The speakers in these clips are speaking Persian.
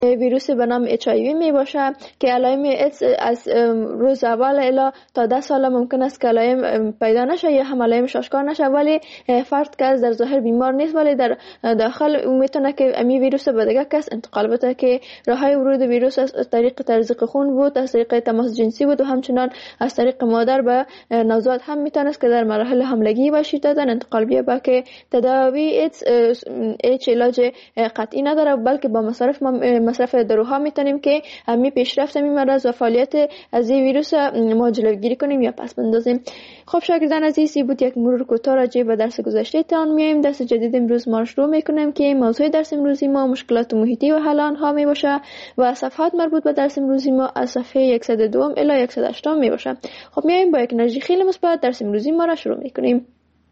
ویروس به نام HIV می باشه که علائم ایدز از روز اول الی تا 10 سال ممکن است که علائم پیدا نشه یا هم علائمش آشکار نشه، ولی فرد که از در ظاهر بیمار نیست ولی در داخل میتونه که امی ویروس به دیگه کس انتقال بده، که راههای ورود ویروس از طریق تزریق خون بود، از طریق تماس جنسی بود و همچنان از طریق مادر به نوزاد هم میتونه که در مراحل حملگی و شیدت انتقال بیابه، که تداوی ایدز هیچ علاج قطعی نداره، بلکه با مصرف داروها میتونیم که همی پیشرفت می مرض و فعالیت از این ویروس ما جلوگیری کنیم یا پس بندازیم. خب شاگردان عزیز، بود یک مرور کوتاه راجع به درس گذشته تان. میایم درس جدید امروز ما شروع میکنیم که موضوع درس امروزی ما مشکلات محیطی و حل آنها می باشه و صفحات مربوط به درس امروزی ما از صفحه 102 الی 108 می باشه. خب میایم با یک انرژی خیلی مثبت درس امروزی ما را شروع میکنیم.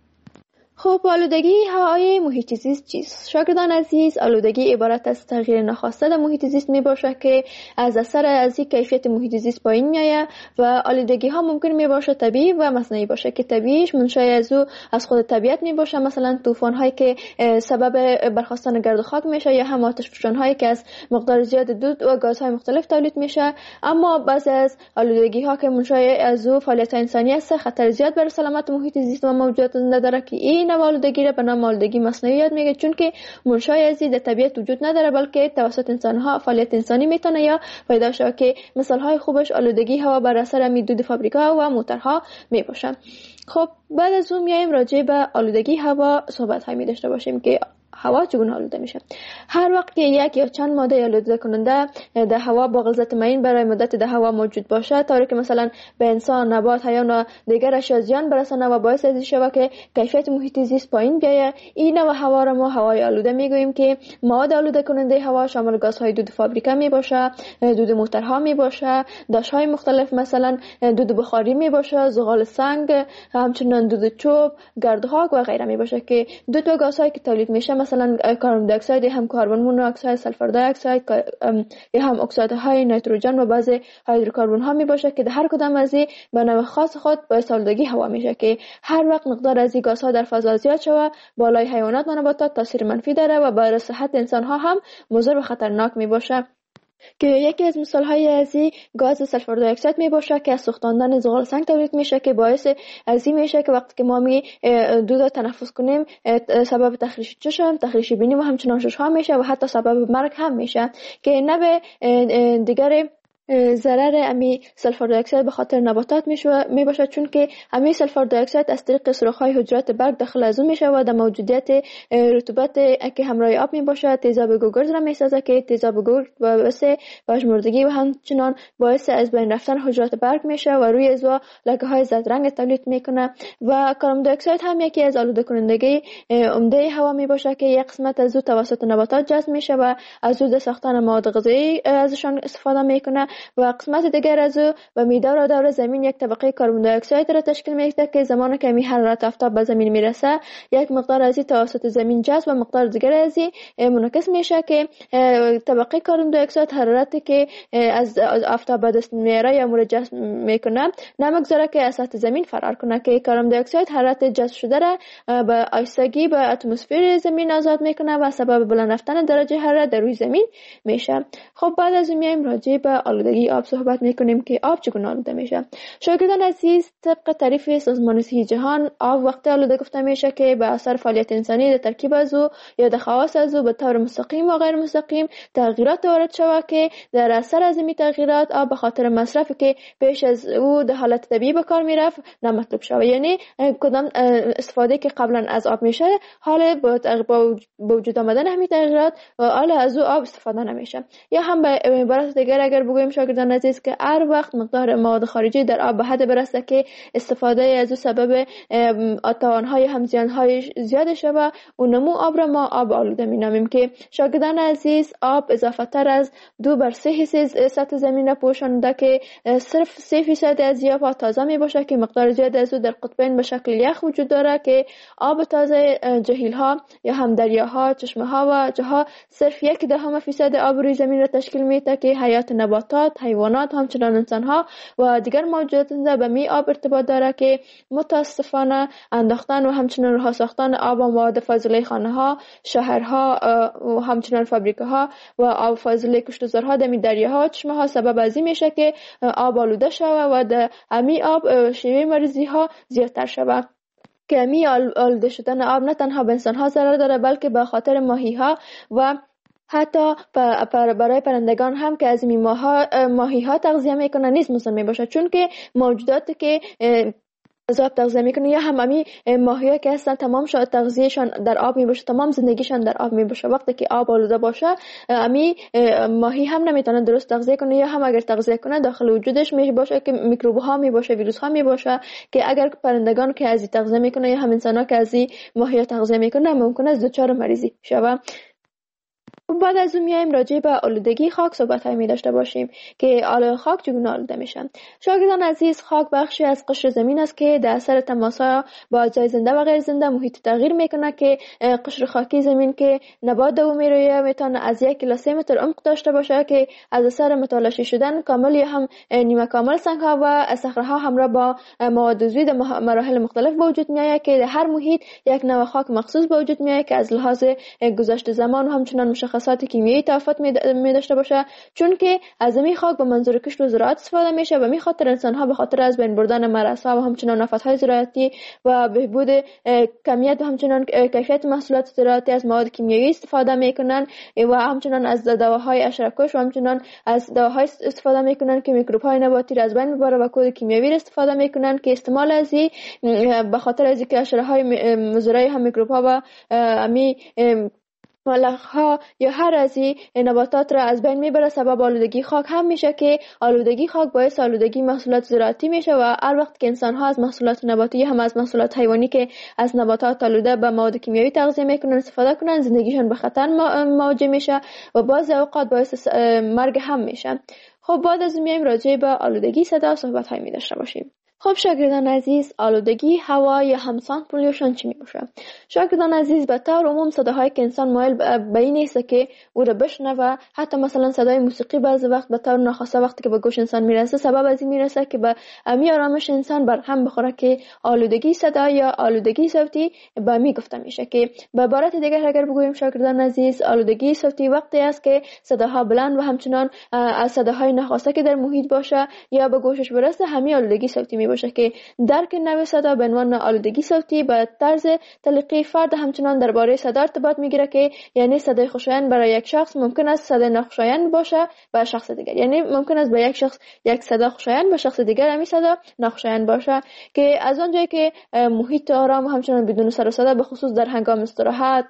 خب آلودگی هوای محیط زیست چیست؟ شاگردان عزیز، آلودگی عبارت از تغییر ناخواسته در محیط زیست می باشه که از اثر از کیفیت محیط زیست پایین میآید و آلودگی ها ممکن می باشه طبیعی و مصنوعی باشه، که طبیعیش منشأ از خود طبیعت می باشه، مثلا طوفان هایی که سبب برخاستن گرد و خاک میشه یا هم آتش فشان هایی که از مقدار زیاد دود و گازهای مختلف تولید میشه. اما بعضی از آلودگی ها که منشأ از فعالیت انسانی است خطر زیاد بر سلامت محیط زیست و موجودات زنده داره، که این آلودگی را به نام آلودگی مصنوعی یاد میگه، چون که منشأ از در طبیعت وجود نداره بلکه توسط انسان‌ها فعالیت انسانی میتونه یا پیدا شه، که مثال های خوبش آلودگی هوا بر اثر دود فابریکا و موتورها می باشه. خب بعد از اون میایم راجع به آلودگی هوا صحبت های می داشته باشیم که هوا چگونه آلوده میشه. هر وقت که یک یا چند ماده آلوده کننده در هوا با غلظت معین برای مدت در هوا موجود باشه، طوری که مثلا به انسان، نبات، حیوان و دیگر اشیا زیان برسانه و باعث از شود که کیفیت محیط زیست پایین بیاید، این نوع هوا را ما هوای آلوده میگوییم. که مواد آلوده کننده هوا شامل گازهای دود فابریکا می باشه، دود موتورها می باشه، داشهای مختلف مثلا دود بخاری می باشه، زغال سنگ، همچنین دود چوب، گردها و غیره می باشه، که دود و گازهایی که تولید میشه مثلا کربن دی اکساید، هم کربن مونوکساید، سلفر دی اکساید یا هم اکسایدهای نیتروژن و بعضی هیدروکربن ها می باشه، که در هر کدام از این به نوع خاص خود باعث آلودگی هوا میشه. که هر وقت مقدار از این گازها در فضا زیاد شود، بالای حیوانات و نباتات تاثیر منفی داره و برای صحت انسان ها هم مضر و خطرناک می باشه. که یکی از مثال های از این گاز سلفر دی اکساید می باشه که از سوختاندن زغال سنگ تولید میشه، که باعث از این میشه که وقتی که ما دود تنفس کنیم سبب تخریش چشم، تخریش بینی و همچنان شش ها میشه و حتی سبب مرگ هم میشه. که نه به دیگر ضرر امی سلفر دی اکساید به خاطر نباتات می باشه، چون که امی سلفر دی اکساید از طریق سوراخ‌های حجرات برگ داخل از اون میشه و در موجودیت رطوبت که همراه آب می باشه تیزاب گوگرد را میسازه، که تیزاب گوگرد باعث پژمردگی و همچنان باعث از بین رفتن حجرات برگ میشه و روی ازوا لکه‌های زرد رنگ تولید میکنه. و کربن دی اکساید هم یکی از آلوده کنندگی عمده هوا می باشه، که یک قسمت از او توسط نباتات جذب میشه و از او در ساختن مواد غذایی ازشان استفاده میکنه و قسمت دیگر از او و میدور دور زمین یک طبقه کربن دی اکساید را تشکیل میده، که زمانی که می حرارت آفتاب به زمین میرسه یک مقدار از این توسط زمین جذب و مقدار دیگر از این منعکس میشه، که طبقه کربن دی اکساید حرارتی که از آفتاب به دست میاره یا مورد جذب میکنه نمیگذاره که از سطح زمین فرار کنه، که کربن دی اکساید حرارت جذب شده را به آهستگی به اتمسفر زمین آزاد میکنه و سبب بلند رفتن درجه حرارت در روی زمین میشه. خب بعد از این میایم راجع به آلودگی آب صحبت میکنیم که آب چگونه آلوده میشه. شاگردان عزیز، طبق تعریف سازمان صحی جهان، آب وقتی آلوده گفته میشه که به اثر فعالیت انسانی در ترکیب از او یا در خواص از او به طور مستقیم و غیر مستقیم تغییرات وارد شود، که در اثر از این تغییرات آب به خاطر مصرفی که پیش از او در حالت طبیعی به کار میرفت نامطلوب شود. یعنی کدام استفاده که قبلا از آب میشه حال با وجود آمدن همین تغییرات حال از او آب استفاده نمیشه. یا هم به عبارت دیگر اگر بگوییم شاگردان عزیز که هر وقت مقدار مواد خارجی در آب به حد برسه که استفاده از او سبب توانهای هم زیانهای زیاد شود و نمو آب را ما آب آلوده مینامیم. که شاگردان عزیز، آب اضافه تر از 2/3 سطح زمین را پوشانده، که صرف 3% از آب تازه می باشه، که مقدار زیاد از او در قطبین به شکل یخ وجود داره. که آب تازه جهیل ها یا هم دریاها، چشمه ها و جاها صرف 0.1% آب روی زمین را تشکیل میده، که حیات نباتات نباتات، حیوانات، همچنان انسان ها و دیگر موجودات زنده به می آب ارتباط داره که متاسفانه انداختن و همچنان رها ساختن آب و مواد فاضله خانه ها، شهرها و همچنان فابریکه ها و آب فاضله کشتزارها در دریاها و چشمه ها سبب از این میشه که آب آلوده شوه و در امی آب شیوع مریضی ها زیادتر شوه. که امی آلوده شدن آب نه تنها به انسان ها ضرر داره بلکه به خاطر ماهی ها و حتی برای پرندگان هم که از این ماهی ها تغذیه میکنن نیز مسمم می باشه، چون که موجوداتی که از آب تغذیه میکنه یا همه ماهی ها که هستن تمام تغذیهشان در آب می باشه، تمام زندگیشان در آب می باشه. وقتی که آب آلوده باشه امی ماهی هم نمیتونه درست تغذیه کنه یا هم اگر تغذیه کنه داخل وجودش می باشه که میکروب ها می باشه، ویروس ها می باشه که اگر پرندگان که از تغذیه میکنه یا هم انسان ها که از ماهی ها تغذیه میکنه ممکنه از دچار مریضی شوه. بعد از اون میایم راجع به آلودگی خاک صحبت می داشته باشیم که خاک چگونه آلوده میشن. شاگردان عزیز، خاک بخشی از قشر زمین است که در اثر تماس با اجزای زنده و غیر زنده محیط تغییر میکنه که قشر خاکی زمین که نبات دومی روی میتونه از 1 الی 3 متر عمق داشته باشه که از اثر متلاشی شدن کامل یا هم نیمه کامل سنگ ها و صخره ها همراه با مواد عضوی در مراحل مختلف به وجود میآید که در هر محیط یک نوع خاک مخصوص به وجود میآید که از لحاظ گذشت زمان و همچنان مشخصات کیمیایی تفاوت می داشته باشه، چون که از این خاک به منظور کشت و زراعت استفاده میشه و می خاطر انسان ها به خاطر از بین بردن مرزها و همچنان آفتهای زراعتی و بهبود کمیت و همچنان کیفیت محصولات زراعتی از مواد کیمیایی استفاده میکنن و همچنان از دواهای حشره‌کش و همچنان از دواهای استفاده میکنن که میکروب های نباتی را از بین میبره و کود کیمیایی را استفاده میکنن که استعمال از به خاطر از اینکه حشره‌های مضر هم میکروب ها و امی ملخ ها یا هر از این نباتات را از بین میبره سبب آلودگی خاک هم میشه که آلودگی خاک باعث آلودگی محصولات زراعتی میشه و هر وقت که انسان ها از محصولات نباتی یا هم از محصولات حیوانی که از نباتات آلوده به مواد کیمیایی تغذیه میکنن استفاده کنن زندگیشون به خطر مواجه میشه و بعضی اوقات باعث مرگ هم میشه. خب بعد از میایم راجع به آلودگی صدا صحبت های می داشته باشیم. خب شاگردان عزیز، آلودگی هوا یا هم ساوند پولیوشن چی میشه؟ شاگردان عزیز، به طور عموم صداهایی که انسان مایل به این است که او را بشنوه، حتی مثلا صدای موسیقی بعضی وقت به طور ناخواسته وقتی که به گوش انسان میرسه سبب از این میرسه که به امی آرامش انسان برهم بخوره که آلودگی صدا یا آلودگی صوتی به می گفته میشه. که به عبارت دیگر اگر بگوییم شاگردان عزیز، آلودگی صوتی وقتی است که صداها بلند و همچنان از صداهای ناخواسته که در محیط باشه یا به گوشش برسه همین آلودگی صوتی باشه که درک نوع صدا به عنوان آلودگی صوتی به طرز تلقی فرد همچنان درباره صدا ارتباط میگیره که یعنی صدای خوشایند برای یک شخص ممکن است صدای ناخوشایند باشه به شخص دیگر، یعنی ممکن است به یک شخص یک صدا خوشایند به شخص دیگر همین صدا ناخوشایند باشه. که از آنجایی که محیط آرام همچنان بدون سر و صدا به خصوص در هنگام استراحت،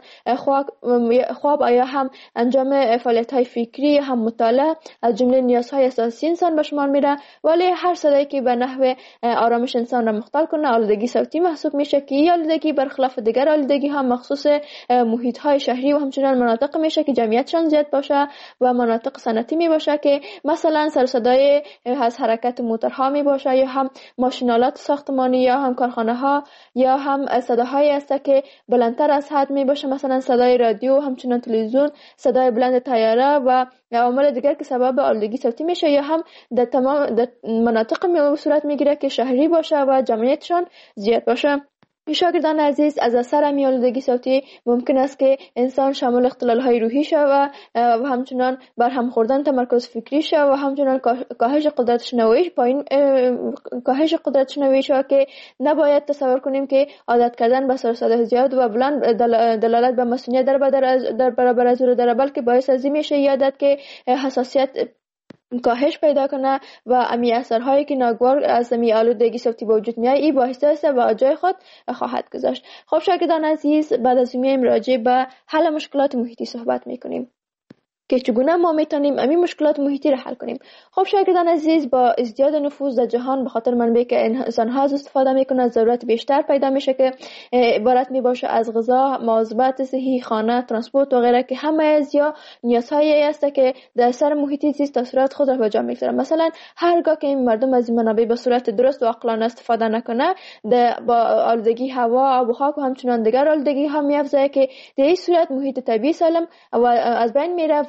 خواب یا هم انجام فعالیت‌های فکری هم مطالعه از جمله نیازهای اساسی انسان به شمار میره، ولی هر صدایی که به نحو آرامش انسان را مختل کنه آلودگی صوتی محسوب میشه که این آلودگی برخلاف دیگر آلودگی ها مخصوص محیط های شهری و همچنان مناطق میشه که جمعیتشان زیاد باشه و مناطق صنعتی می باشه که مثلا سر صدای از حرکت موتورها می باشه یا هم ماشینالات ساختمانی یا هم کارخانه ها یا هم صداهایی است که بلندتر از حد می باشه، مثلا صدای رادیو، همچنان تلویزیون، صدای بلند طیاره و عوامل دیگر که سبب آلودگی صوتی میشه یا هم در تمام مناطق صورت میگیره که شهری باشه و جمعیتشان زیاد باشه. شاگردان عزیز، از اثر آلودگی صوتی ممکن است که انسان شامل اختلال‌های روحی شود و همچنان برهم خوردن تمرکز فکری شود و همچنان کاهش قدرت شنوایی کاهش قدرت شنوایی شود که نباید تصور کنیم که عادت کردن به سر صدا زیاد و بلند دلالت به مسئولیت در برابر از او داره، بلکه باعث از این میشه عادت که حساسیت کاهش پیدا کنه و امی اثرهایی که ناگوار از امی آلودگی صوتی به وجود میاد این باعث است و جای خود خواهد گذاشت. خب شاگردان عزیز، بعد از این راجع به حل مشکلات محیطی صحبت میکنیم که چگونه ما میتونیم همین مشکلات محیطی را حل کنیم. خب شاگردان عزیز، با ازدیاد نفوذ در جهان به خاطر منبعی که انسان‌ها از استفاده میکنن ضرورت بیشتر پیدا میشه که عبارت میباشه از غذا، مواظبت صحی، خانه، ترانسپورت و غیره که همه از یا نیازهایی است که در اثر محیطی زیست تاثیرات خود را به جا میگذارن. مثلا هرگاه که این مردم از این منابع به صورت درست و عاقلانه استفاده نکنه با آلودگی هوا، آب و خاک و همچنان دیگر آلودگی ها میافزایه که در این صورت محیط طبیعی سالم و از بین میره و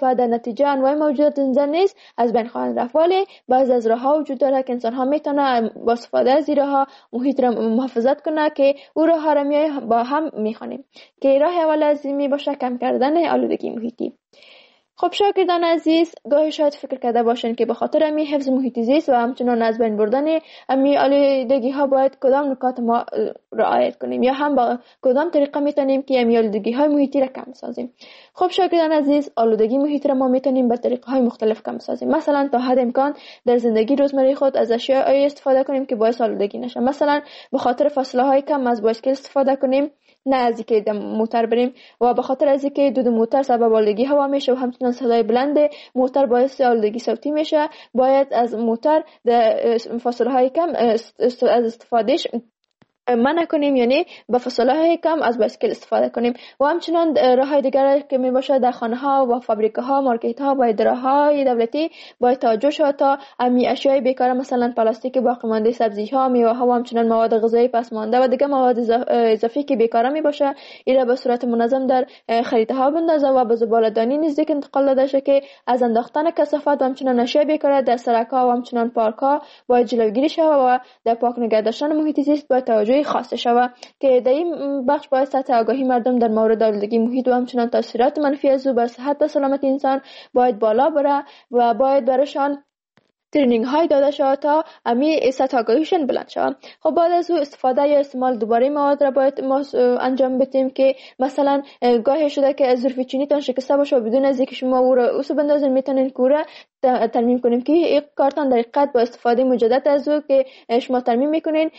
و در نتیجه انواع موجودات زنده نیز از بین خواهند رفت. ولی بعض از راه‌ها وجود داره که انسان ها میتونه با استفاده از راه‌ها محیط را محافظت کنه که او راه‌ها را با هم میخوانیم که راه اول از این می باشه کم کردن آلودگی محیطی. خب شاگردان عزیز، گاهی شاید فکر کرده باشین که به خاطر امی حفظ محیط زیست و همچنان از بین بردن امی آلودگی ها باید کدام نکات ما رعایت کنیم یا هم با کدام طریقه میتونیم که امی آلودگی های محیطی را کم سازیم. خب شاگردان عزیز، آلودگی محیط را ما میتونیم به طریقه های مختلف کم سازیم. مثلا تا حد امکان در زندگی روزمره خود از اشیاء استفاده کنیم که باعث آلودگی نشه. مثلا به خاطر فاصله های کم از بایسکل استفاده کنیم، نه از اینکه موتور بریم، و به خاطر از اینکه دود موتور سبب آلودگی هوا میشه و همچنین صدای بلند موتور باعث آلودگی صوتی میشه، باید از موتور در فاصله های کم از استفادهش منع کنیم، یعنی به فاصله های کم از بایسکل استفاده کنیم. و همچنان راه های دیگر که می باشه در خانه ها و فابریکه ها، مارکت ها، باید راه های دولتی باید توجه شود تا امی اشیای بیکار مثلا پلاستیک باقی مانده، سبزی ها، میوه ها و همچنان مواد غذایی پس مانده و دیگر مواد اضافی که بیکار می باشه اینا به صورت منظم در خریطه ها بندازه و به زباله‌دانی نزدیک انتقال داده شه که از انداختن کثافت و همچنان اشیای بیکار در سرک ها و همچنان پارک ها باید جلوگیری شود و در پاک نگه داشتن محیط زیست باید توجه خاص شود که در این بخش باید سطح آگاهی مردم در مورد آلودگی محیط و همچنان تاثیرات منفی از او بر صحت و سلامت انسان باید بالا بره و باید برشان ترینینگ های داده شود تا امی سطح آگاهیشون بلند شود. خب بعد از او استفاده یا استعمال دوباره مواد را باید ما انجام بدیم که مثلا گاهی شده که ظرف چینی تان شکسته باشه و بدون از اینکه شما او را اوسو بندازین میتونین که او را ترمیم کنیم که یک کارتون در حقیقت با استفاده مجدد از او که شما ترمیم میکنین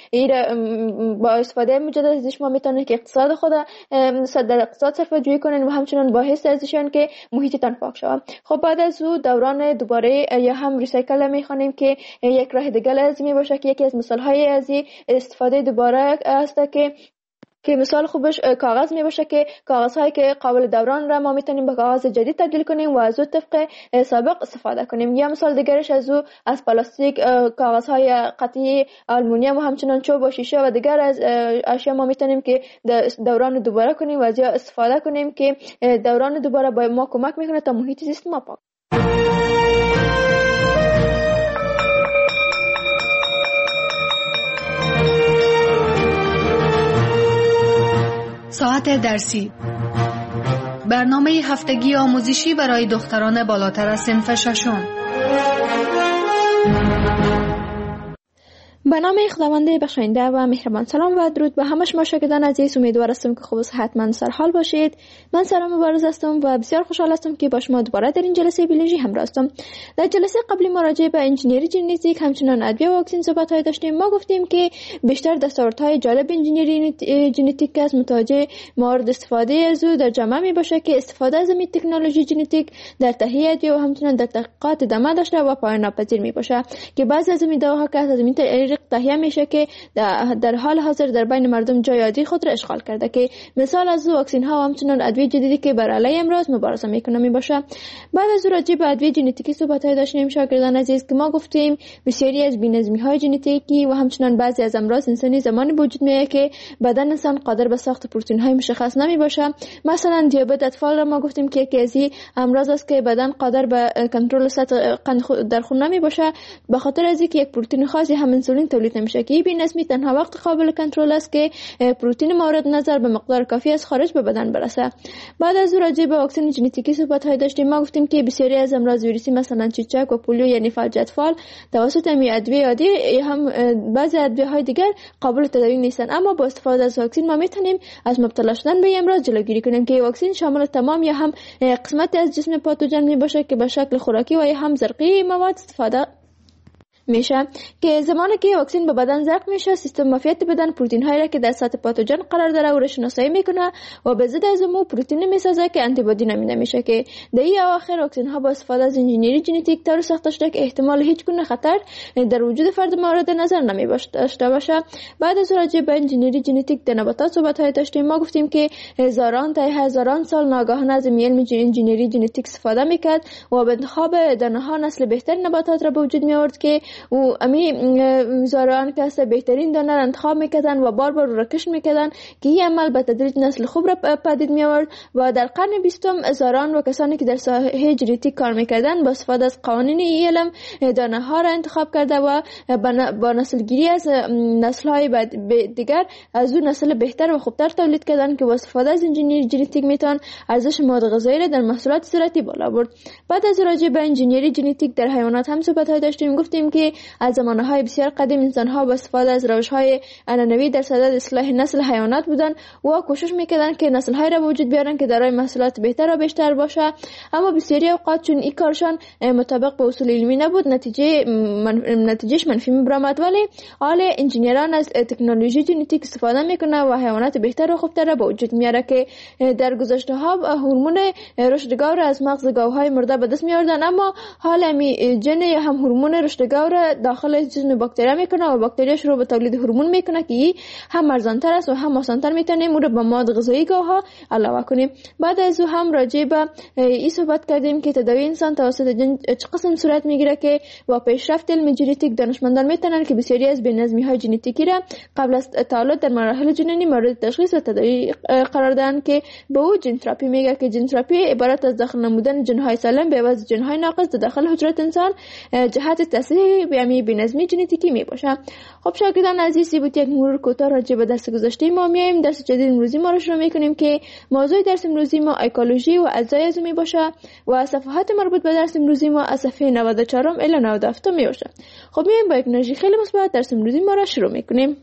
با استفاده مجدد از شما میتونین که اقتصاد خود در اقتصاد صرفه جویی کنین و همچنان باعث ازشون که محیطتان پاک شود. خب بعد از او دوران دوباره یا هم ریسایکل میخوانیم که یک راه دیگه لازمی باشه که یکی از مثال های از استفاده دوباره است که مثال خوبش کاغذ می باشه که کاغذ هایی که قابل دوران را ما میتونیم به کاغذ جدید تبدیل کنیم و از او طبق سابق استفاده کنیم. یا مثال دیگرش از پلاستیک، کاغذ های قطعی آلومینیوم و همچنان چوب و شیشه و دیگر از اشیا ما میتونیم که دوران دوباره کنیم و از یا استفاده کنیم که دوران دوباره به ما کمک میکنه تا محیط زیست ما پاک. ساعت درسی، برنامه هفتگی آموزشی برای دختران بالاتر از صنف ششم. به نام خداوند بخشاینده و مهربان. سلام و درود به همه شما شاگردان عزیز. امیدوار هستم که خوب و صحتمند سر حال باشید. من سلام مبارز هستم و بسیار خوشحال هستم که با شما دوباره در این جلسه بیولوژی همراه هستم. در جلسه قبلی ما راجع به انجینری ژنتیک همچنین ادویه و واکسن صحبت داشتیم. ما گفتیم که بیشتر دستاوردهای جالب انجینری ژنتیک از متوجه موارد استفاده از او در جامعه می باشه که استفاده از این تکنولوژی ژنتیک در تهیه ادویه و همچنین در تحقیقات ادامه داشته و پایان ناپذیر می باشه که بعضی از این دواها که از این تهیه میشه که در حال حاضر در بین مردم جای عادی خود را اشغال کرده که مثال از واکسن ها و همچنین ادویه جدیدی که بر علیه امراض مبارزه میکنه می باشه. بعد از راجع به ادویه ژنتیکی صحبت داشتیم شاگردان عزیز که ما گفتیم بسیاری از بی‌نظمی های ژنتیکی و همچنین بعضی از امراض انسانی زمانی وجود میاد که بدن انسان قادر به ساخت پروتئین های مشخص نمی باشه. مثلا دیابت اطفال را ما گفتیم که یکی از امراض است که بدن قادر به کنترل سطح قند در خون نمی باشه به خاطر از اینکه یک پروتئین خاصی هم انسولین تولید نمیشه که بی‌نظمی تنها وقت قابل کنترل است که پروتئین مورد نظر به مقدار کافی از خارج به بدن برسه. بعد از راجع به واکسن ژنتیکی صحبت های داشتیم. ما گفتیم که بسیاری از امراض ویروسی مثلا چیچک و پولیو یعنی فلج اطفال توسط ادویه عادی هم بعضی ادویه های دیگر قابل تداوی نیستن، اما با استفاده از واکسن ما میتونیم از مبتلا شدن به امراض جلوگیری کنیم که واکسن شامل تمام یا هم قسمتی از جسم پاتوژن می باشه که به شکل خوراکی و یا هم زرقی مواد استفاده میشه که زمانی که واکسن به بدن زرق میشه سیستم معافیت بدن پروتئین هایی را که در سطح پاتوژن قرار داره او را شناسایی میکنه و به ضد از اون پروتئین میسازه که آنتی بادی نامیده میشه که در این اواخر واکسن ها با استفاده از انجینری ژنتیک طور ساخته شده که احتمال هیچ گونه خطر در وجود فرد مورد نظر نمی داشته باشه. بعد از راجع به انجینری ژنتیک در نباتات صحبت های داشتیم. ما گفتیم که هزاران سال ناگهان از علم انجینری ژنتیک استفاده میکرد و به انتخاب دانه ها نسل بهتر نباتات را به وجود می آورد که و امی زاران که است بهترین دانه را انتخاب میکردن و بار بار رکش میکردن که این عمل به تدریج نسل خوب را پدید می آورد و در قرن 20 زاران و کسانی که در ساحه ژنتیک کار میکردن با استفاده از قوانین علم دانه ها را انتخاب کرده و با نسل گیری از نسل های دیگر از اون نسل بهتر و خوبتر تولید کردن که با استفاده از انجینیری ژنتیک میتون ارزش مواد غذایی را در محصولات زراعتی بالا برد. بعد از راجع به انجینیری ژنتیک در حیوانات هم صحبت های داشتیم. گفتیم که از زمانه های بسیار قدیم انسان ها با استفاده از روش های عنعنوی در صدد اصلاح نسل حیوانات بودن و کوشش میکردن که نسل های را به وجود بیارن که دارای محصولات بهتر و بیشتر باشه، اما بسیاری اوقات چون این کارشان مطابق با اصول علمی نبود نتیجهش منفی میبرامد. ولی حال انجینیران از تکنولوژی ژنتیک استفاده میکنه و حیوانات بهتر و خوبتر را به وجود میاره که در گذشته ها هورمون رشد گاو را از مغز گاوهای مرده به دست میاردن، اما حال امی جن هم هورمون رشد گاو را داخل جسم باکتریا میکنه و باکتریا شروع به تولید هورمون میکنه که هم ارزانتر است و هم آسانتر میتونیم اون رو به مواد غذایی گاوها علاوه کنیم. بعد از او هم راجع به این صحبت کردیم که تداوی انسان توسط جن چه قسم صورت میگیره که با پیشرفت علم ژنتیک دانشمندان میتونن که بسیاری از بی‌نظمی های ژنتیکی را قبل از تولد در مراحل جنینی مورد تشخیص و تداوی قرار دادن که به او جن تراپی میگه که جن تراپی عبارت از داخل نمودن جن های سالم به عوض جن های ناقص در داخل حجرات انسان جهت تصحیح بی‌نظمی ژنتیکی میباشه. خب شاگردان عزیز، بود یک مرور کوتاه راجع به درس گذشته ما. میایم درس جدید امروزی ما رو شروع میکنیم که موضوع درس امروزی ما اکولوژی و اجزای عضوی میباشه و صفحات مربوط به درس امروزی ما از صفحه 94 الی 97 میباشه. خب میایم با یک انرژی خیلی مثبت درس امروزی ما رو شروع میکنیم.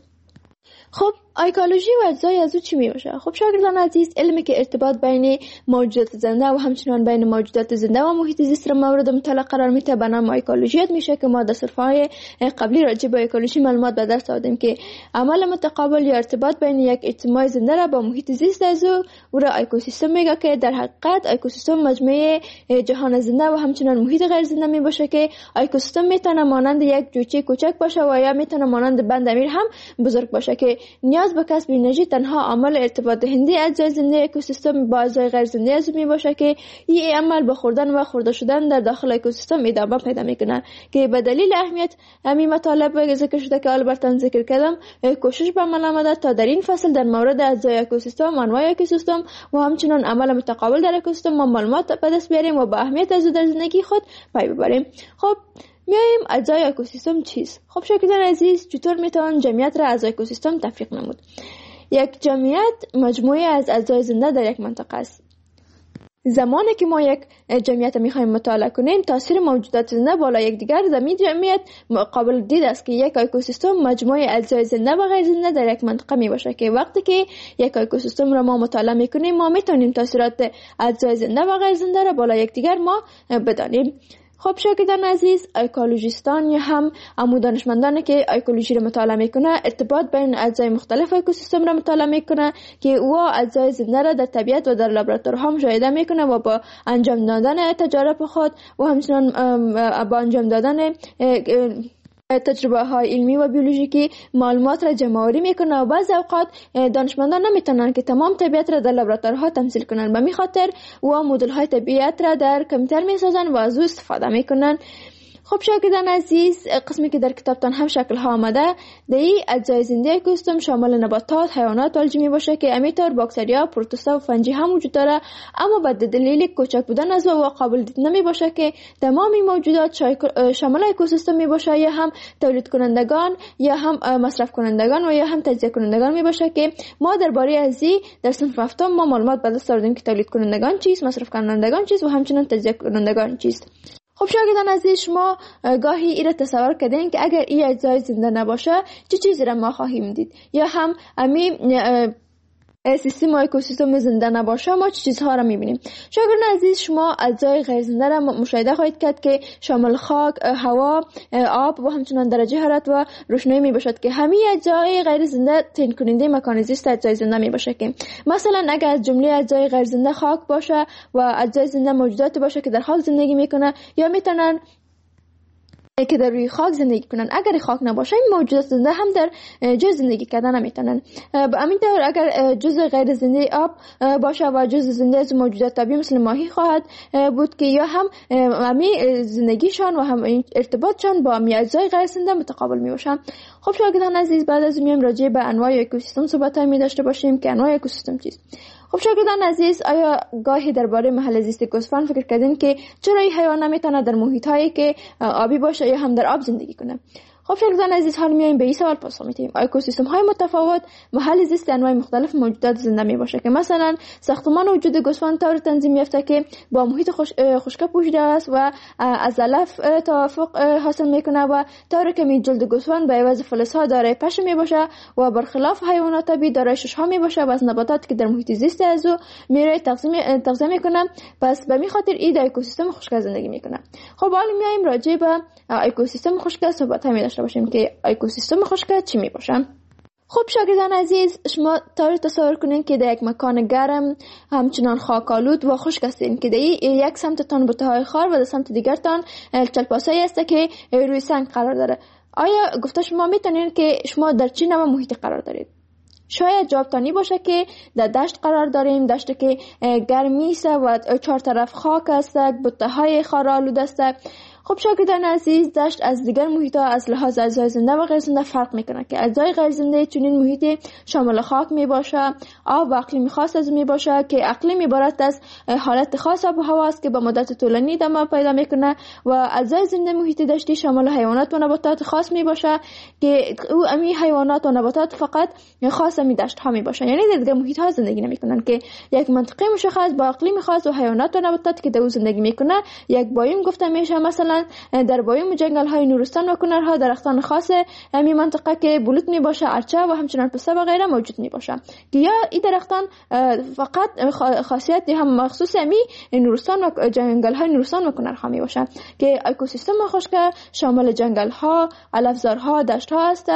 خب اکولوژی و اجزای عضو چی میباشه؟ خب شاگردان عزیز، علمی که ارتباط بین موجودات زنده و همچنان بین موجودات زنده و محیط زیست را مورد مطالعه قرار میده به نام اکولوژی میشه که ما در صفحه‌های قبلی راجع به اکولوژی معلومات به دست آوردیم که عمل متقابل یا ارتباط بین یک اجتماع زنده را با محیط زیست عضو او را اکوسیستم میگه که در حقیقت اکوسیستم مجموعه جهان زنده و همچنان محیط غیر زنده میباشه که اکوسیستم میتونه مانند یک جوجه کوچک باشه و یا میتونه مانند بند امیر هم بزرگ باشه که نیاز به کسب انرژی تنها عامل ارتباط دهنده اجزای زنده اکوسیستم با اجزای غیر زنده عضو میباشه که این عمل به خوردن و خورده شدن در داخل اکوسیستم ادامه پیدا میکنه که به دلیل اهمیت همین مطالب ذکر شده که البته ذکر کردم کوشش به عمل آمده تا در این فصل در مورد اجزای اکوسیستم، انواع اکوسیستم و همچنین عمل متقابل در اکوسیستم ما معلومات به دست بیاریم و به اهمیت عضو در زندگی خود پی ببریم. خب میایم اجزای اکوسیستم چیست؟ خب شاگردان عزیز، چطور میتوان جمعیت را از اکوسیستم تفکیک نمود؟ یک جمعیت مجموعه از اجزای زنده در یک منطقه است. زمانی که ما یک جمعیت میخوایم مطالعه کنیم، تاثیر موجودات زنده بالا یکدیگر زمین جمعیت قابل دید است که یک اکوسیستم مجموعه اجزای زنده و غیر زنده در یک منطقه میباشه که وقتی که یک اکوسیستم را ما مطالعه میکنیم ما میتونیم تاثیرات اجزای زنده و غیر زنده را بالا یکدیگر ما بدانیم. خب شاگردان عزیز، اکولوژیستان یا هم دانشمندانی که اکولوژی را مطالعه میکنه ارتباط بین اجزای مختلف اکوسیستم را مطالعه میکنه که او اجزای زنده را در طبیعت و در لابراتوارها مشاهده میکنه و با انجام دادن تجارب خود و همچنین با انجام دادن تجربه های علمی و بیولوژیکی معلومات را جمع آوری میکنه و بعضی اوقات دانشمندان نمیتونن که تمام طبیعت را در لابراتوارها تمثیل کنن، به می خاطر و مدل های طبیعت را در کامپیوتر میسازن و از او استفاده میکنن. خب شاگردان عزیز، قسمی که در کتابتان هم شکل ها آمده در این اجزای زنده اکوسیستم شامل نباتات، حیوانات و الجی میباشه که امیتار باکتریا، پروتوزوا و فنجی هم وجود داره، اما به دلیل کوچک بودن از و قابل دید نمیباشه که تمام موجودات شامل اکوسیستم میباشه یا هم تولید کنندگان یا هم مصرف کنندگان و یا هم تجزیه کنندگان میباشه که ما درباره از این در صنف هفتم ما معلومات به دست آوردیم که تولید کنندگان چیست، مصرف کنندگان چیست و همچنین تجزیه کنندگان چیست. خب شاگردان عزیز، شما گاهی این را تصور کردین که اگر این اجزای زنده نباشه چه چیزی را ما خواهیم دید، یا هم سیستم اکوسیستم زنده نباشه ما چه چیزها را میبینیم. شاگردان عزیز، شما اجزای غیر زنده را مشاهده خواهید کرد که شامل خاک، هوا، آب و همچنین درجه حرارت و روشنایی میباشد که همه اجزای غیر زنده تعیین کننده مکان زیست اجزای زنده میباشه که مثلا اگر از جمله اجزای غیر زنده خاک باشه و اجزای زنده موجودات باشه که در حال زندگی میکنه یا میتونن که در روی خاک زندگی کنن. اگر خاک نباشه این موجودات زنده هم در جز زندگی کردن نمیتونن. همین طور اگر جزء غیر زنده آب باشه و جزء زنده از موجودات طبیعی مثل ماهی خواهد بود که یا هم همین زندگیشان و هم ارتباطشان با اجزای غیر زنده متقابل می باشن. خب شاگردان عزیز، بعد از میایم راجع به انواع اکوسیستم صحبت می داشته باشیم که انواع اکوسیستم چیست. خب شاگردان عزیز، آیا گاهی درباره محل زیست گوسفند فکر کردین که چرا این حیوان نمیتونه در محیط هایی که آبی باشه یا هم در آب زندگی کنه؟ خب شاگردان عزیز، حال میایم به این سوال پاسخ میدیم. اکوسیستم های متفاوت محل زیست انواع مختلف موجودات زنده می باشه که مثلا ساختمان وجود گوسفند طور تنظیم یافته که با محیط خشک پوشیده است و از علف توافق حاصل میکنه و طوری که جلد گوسفند به عوض فلز ها دارای پشم می باشه و برخلاف حیوانات طبیعی دارای شش ها می باشه و از نباتات که در محیط زیست از او میره تغذیه میکنه. پس به این خاطر این اکوسیستم خشک زندگی میکنه. خب حالا میایم راجع به اکوسیستم خشک صحبت داشته باشیم که اکوسیستم خشک چی می باشه. خب شاگردان عزیز، شما طوری تصور کنین که در یک مکان گرم همچنان خاک‌آلود و خشک هستین که در یک سمتتان بوته‌های خار و در سمت دیگرتان چلپاسایی است که روی سنگ قرار داره. آیا گفته شما میتونین که شما در چه نوع محیطی قرار دارید؟ شاید جوابتانی باشه که در دشت قرار داریم، دشت که گرمی است و چهار طرف خاک است، بوته‌های خارآلود است. خب شاگردان عزیز، دشت از دیگر محیط‌ها از لحاظ اجزای زنده و غیر زنده فرق میکنه که اجزای غیر زنده چنین محیطی شامل خاک میباشه، آب و اقلیم خاص از میباشه که اقلیم عبارت از حالت خاص آب و هوا است که با مدت طولانی ادامه پیدا میکنه و اجزای زنده محیط دشتی شامل حیوانات و نباتات خاص میباشه که او امی حیوانات و نباتات فقط خاص امی دشت ها میباشه، یعنی در دیگر محیط ها زندگی نمیکنن که یک منطقه مشخص با اقلیم خاص و حیوانات و نباتات که در او زندگی میکنه یک بایوم گفته میشه. مثلا در بایوم جنگل های نورستان و کنرها درختان خاص همین منطقه که بلوط می باشه، ارچه و همچنان پسته و غیره موجود می باشه که یا این درختان فقط خاصیت هم مخصوص همین نورستان و جنگل های نورستان و کنرها می باشه که اکوسیستم خشک شامل جنگل ها، علفزارها، دشت ها است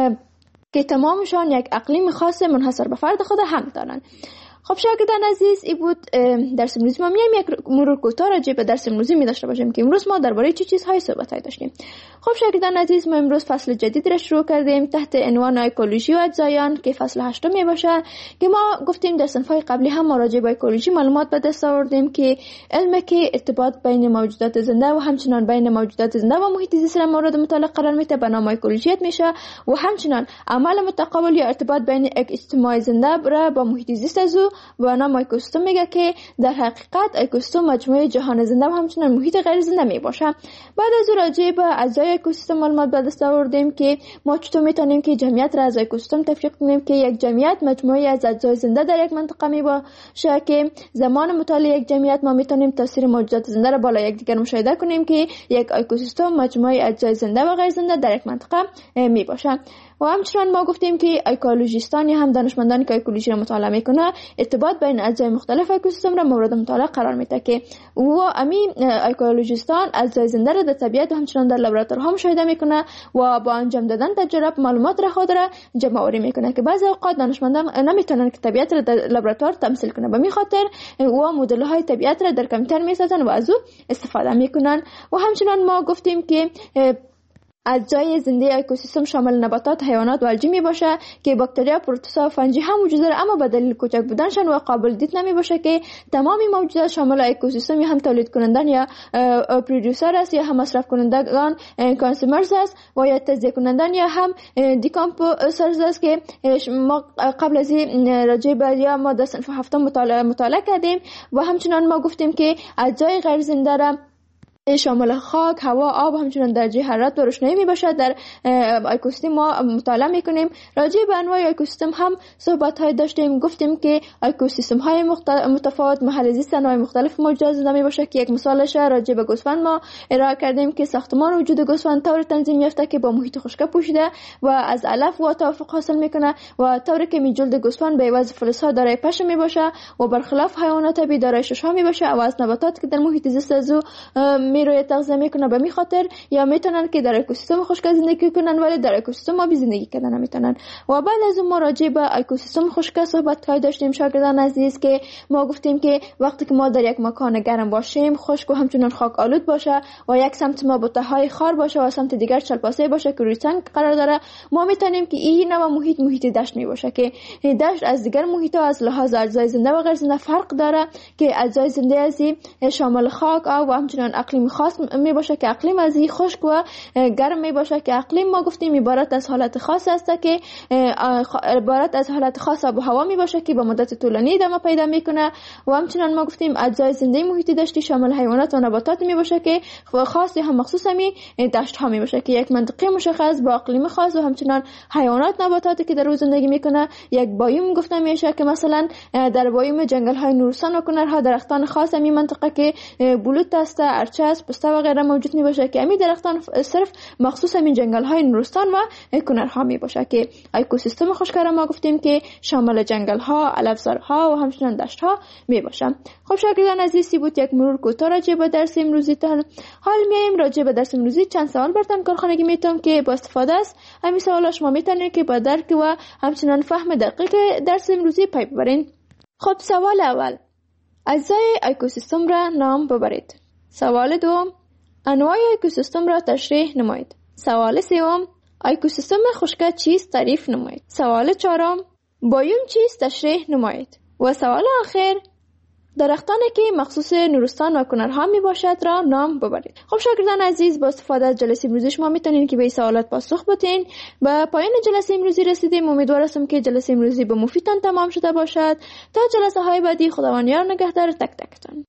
که تمامشان یک اقلیم خاص منحصر به فرد خود هم دارند. خب شاگردان عزیز، این بود درس امروزی ما. میایم یک مرور کوتاه راجع به درس امروزی می داشته باشیم که امروز ما درباره چه چیزهای صحبت داشتیم. خب شاگردان عزیز، ما امروز فصل جدید را شروع کردیم تحت عنوان اکولوژی و اجزایان که فصل 8 می باشه که ما گفتیم در صنف‌های قبلی هم ما راجع به اکولوژی معلومات به دست آوردیم که علمی که ارتباط بین موجودات زنده و همچنان بین موجودات زنده و محیط زیست را مورد مطالعه قرار میده به نام اکولوژیت میشه و همچنان عمل متقابل یا ارتباط بین اجتماع زنده را با محیط زیست از و نام اکوسیستم میگه که در حقیقت اکوسیستم مجموعه جهان زنده و همچنان محیط غیر زنده می باشه. بعد از راجع به اجزای اکوسیستم معلومات به دست آوردیم که ما چطور میتونیم که جمعیت را از اکوسیستم تفکیک کنیم که یک جمعیت مجموعه از اجزای زنده در یک منطقه می باشه که زمان مطالعه یک جمعیت ما میتونیم تاثیر موجودات زنده را بالا یکدیگر مشاهده کنیم که یک اکوسیستم مجموعه اجزای زنده و غیر زنده در یک منطقه می باشه. و همچنان ما گفتیم که اکولوژیستان یا هم دانشمندانی که اکولوژی را مطالعه میکنه ارتباط بین اجزای مختلف اکوسیستم را مورد مطالعه قرار میده که و همین اکولوژیستان اجزای زنده را در طبیعت و همچنان در لابراتوارها مشاهده میکنه و با انجام دادن تجربه معلومات را خود را جمع آوری میکنه که بعضی اوقات دانشمندان نمیتونن که طبیعت را در لابراتوار تمثیل کنه، به می خاطر و مدل های طبیعت را در کامپیوتر میسازن و از او استفاده میکنن. و همچنان ما گفتیم که اجزای زنده اکوسیستم شامل نباتات، حیوانات و الجی می باشه که باکتریا، پروتوزا و فنجی هم وجود داره، اما به دلیل کوچک بودنشان و قابل دید نمی باشه که تمامی موجودات شامل اکوسیستم هم تولید کنندگان یا پرودوسر است یا هم مصرف کنندگان کانسومرز است و یا تجزیه کنندگان یا هم دیکامپوزرز است که ما قبل از این راجع به یا ما در صنف هفتم مطالعه کردیم. و همچنان ما گفتیم که اجزای غیر زنده را شامل خاک، هوا، آب همچنان درجه حرارت و روشنایی می باشد در اکوسیستم ما مطالعه می کنیم. راجع به انواع اکوسیستم هم صحبت های داشتیم، گفتیم که اکوسیستم های متفاوت محل زیست انواع مختلف موجودات زنده می باشه که یک مثالش راجع به گوسفند ما ارائه کردیم که ساختمان وجود گوسفند طور تنظیم یافته که با محیط خشک پوشیده و از علف و توافق حاصل میکنه و طوری که جلد گوسفند به عوض فلزها دارای پشم می باشه و برخلاف حیوانات طبیعی دارای شش ها می باشه و از نباتات که در محیط زیست از می روی تغذیه میکنه. به می خاطر یا میتونن که در اکوسیستم خشک زندگی کنن ولی در اکوسیستم آبی زندگی کردن نمیتونن. و بعد از اون ما راجع به اکوسیستم خشک صحبت داشتیم شاگردان عزیز که ما گفتیم که وقتی که ما در یک مکان گرم باشیم، خشک و همچنان خاک آلود باشه و یک سمت ما بوته‌های خار باشه و سمت دیگر چلپاسه باشه که روی سنگ قرار داره، ما میتونیم که این نوع محیط دشت می باشه که دشت از دیگر محیط‌ها از لحاظ اجزای زنده و غیر زنده فرق داره که اجزای زنده از شامل خاک و همچنان اقلیم خاص می باشه که اقلیم از خشک و گرم می باشه که اقلیم ما گفتیم عبارت از حالت خاص است که عبارت از حالت خاص آب و هوا می باشه که به مدت طولانی ادامه پیدا میکنه و همچنان ما گفتیم اجزای زنده محیط دشتی شامل حیوانات و نباتات می باشه که خاص هم مخصوص همی دشت ها می باشه که یک منطقه مشخص با اقلیم خاص و همچنان حیوانات نباتاتی که در او زندگی میکنه. یک بایوم گفته میشه که مثلا در بایوم جنگل های نورستان و کنرها درختان خاص همی منطقه که بلوط است، ارچه است، پسته و غیره موجود می باشه که همی درختان صرف مخصوص همین جنگل های نورستان و کنرها می باشه که اکوسیستم خشک را ما گفتیم که شامل جنگل ها، علفزارها و همچنان دشت ها می باشه. خب شاگردان عزیزی بود یک مرور کوتاه راجع به درس امروزی تان. حال میایم راجع به درس امروزی چند سوال براتون کارخانگی میتونم که با استفاده از همین سوالا شما میتونید که با درک و همچنان فهم دقیق درس امروزی پی ببرین. خب سوال اول، اجزای اکوسیستم را نام ببرید. سوال دوم، انواع اکوسیستم را تشریح نمایید. سوال سوم، اکوسیستم خشک چیست تعریف نمایید. سوال چهارم، بایوم چیست تشریح نمایید. و سوال آخر، درختانی که مخصوص نورستان و کنرها می باشد را نام ببرید. خب شاگردان عزیز با استفاده از جلسه امروزی شما میتونین که به این سوالات پاسخ بدین. به پایان جلسه امروزی رسیدیم. امیدوار هستم که جلسه امروزی به مفیدتان تمام شده باشد. تا جلسه های بعدی خداوند یار نگهدار تک تکتان.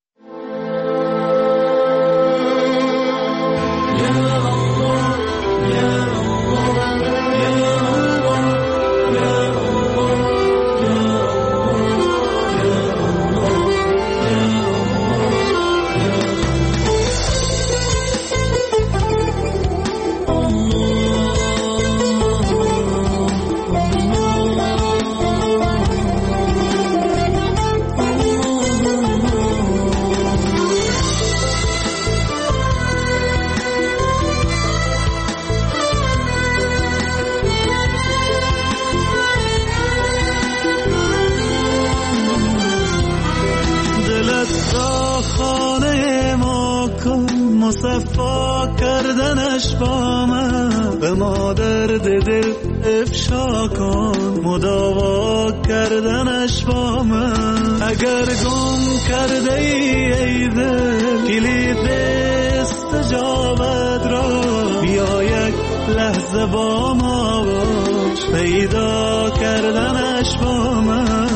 مصفا کردنش با من، به ما درد دل افشا کن، مداوا کردنش با من. اگر گم کرده ای دل کلید استجابت را، بیا یک لحظه با ما باش، پیدا کردنش با من.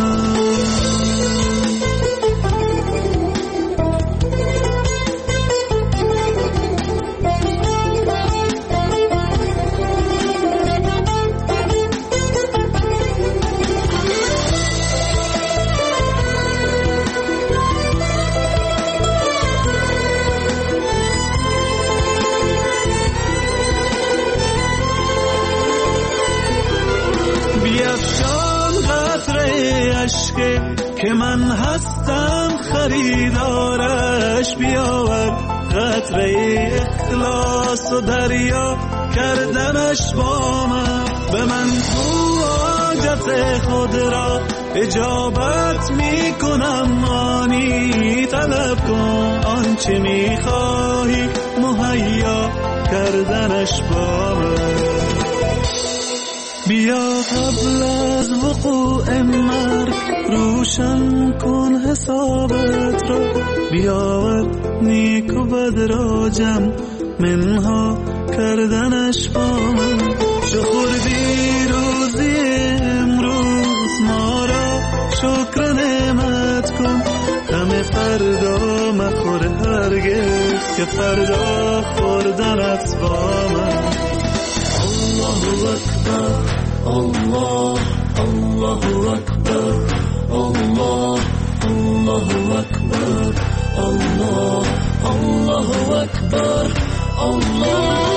که من هستم خریدارش، بیاور قطره اخلاص و دریا کردنش با من. به من تو حاجت خود را اجابت می کنم، آنی طلب کن آنچه می خواهی مهیا کردنش با من. بیا قبل از وقوع مرگ روشن کن حسابت را، بیاور نیک و بد را جمع منها کردنش با من. شخوردی روزی امروز ما را شکر نعمت کن، غم فردا مخور هرگز که فردا خوردنت با من. الله اکبر الله الله اکبر الله الله اکبر الله الله اکبر الله.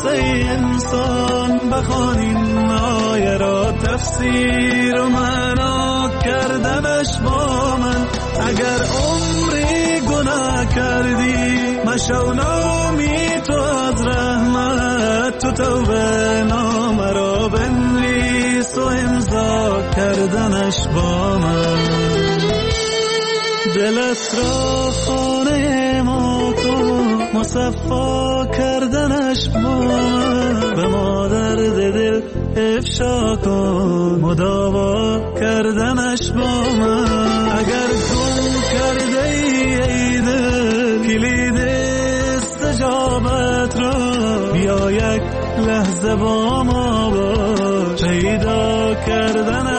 انسان بخوان این آیه را تفسیر و معنا کردنش با من. اگر عمری گناه کردی مشو نامی تو از رحمت، تو توبه نامه را بنویس و امضا کردنش با من. دلت را خانه ما کن، مصفا کردنش با من. به ما درد دل افشا کن، مداوا کردنش با من. اگر گم کرده ای دل کلید استجابت را، بیا یک لحظه با ما باش، پیدا کردن